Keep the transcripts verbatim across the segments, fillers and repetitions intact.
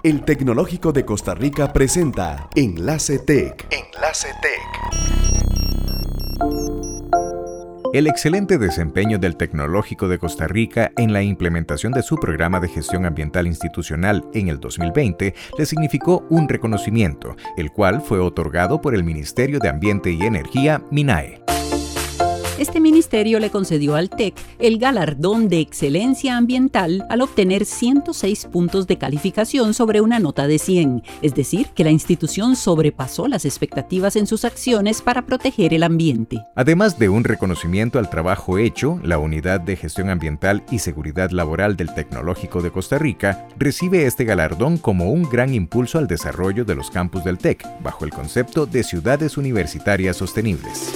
El Tecnológico de Costa Rica presenta Enlace Tech. Enlace Tech. El excelente desempeño del Tecnológico de Costa Rica en la implementación de su programa de gestión ambiental institucional en el dos mil veinte le significó un reconocimiento, el cual fue otorgado por el Ministerio de Ambiente y Energía, MINAE. Este ministerio le concedió al T E C el galardón de excelencia ambiental al obtener ciento seis puntos de calificación sobre una nota de cien, es decir, que la institución sobrepasó las expectativas en sus acciones para proteger el ambiente. Además de un reconocimiento al trabajo hecho, la Unidad de Gestión Ambiental y Seguridad Laboral del Tecnológico de Costa Rica recibe este galardón como un gran impulso al desarrollo de los campus del T E C, bajo el concepto de ciudades universitarias sostenibles.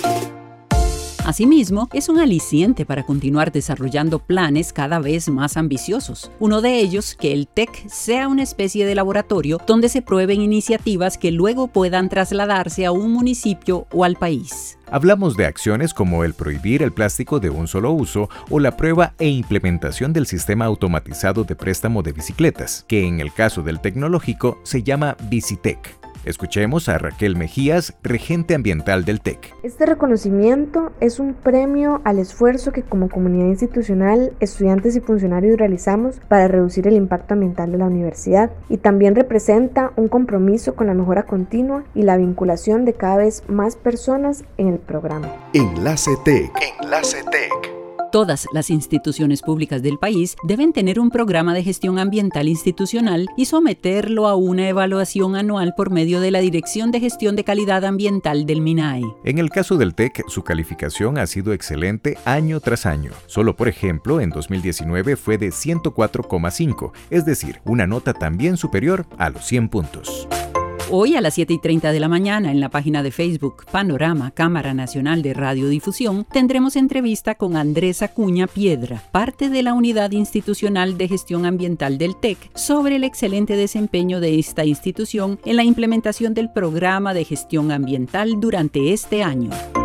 Asimismo, es un aliciente para continuar desarrollando planes cada vez más ambiciosos. Uno de ellos, que el T E C sea una especie de laboratorio donde se prueben iniciativas que luego puedan trasladarse a un municipio o al país. Hablamos de acciones como el prohibir el plástico de un solo uso o la prueba e implementación del sistema automatizado de préstamo de bicicletas, que en el caso del tecnológico se llama Bicitec. Escuchemos a Raquel Mejías, regente ambiental del T E C. Este reconocimiento es un premio al esfuerzo que como comunidad institucional, estudiantes y funcionarios realizamos para reducir el impacto ambiental de la universidad y también representa un compromiso con la mejora continua y la vinculación de cada vez más personas en el programa. Enlace Tech. Enlace Tech. Todas las instituciones públicas del país deben tener un programa de gestión ambiental institucional y someterlo a una evaluación anual por medio de la Dirección de Gestión de Calidad Ambiental del MINAE. En el caso del T E C, su calificación ha sido excelente año tras año. Solo, por ejemplo, en dos mil diecinueve fue de ciento cuatro coma cinco, es decir, una nota también superior a los cien puntos. Hoy a las siete y treinta de la mañana en la página de Facebook Panorama Cámara Nacional de Radiodifusión tendremos entrevista con Andrés Acuña Piedra, parte de la Unidad Institucional de Gestión Ambiental del T E C, sobre el excelente desempeño de esta institución en la implementación del programa de gestión ambiental durante este año.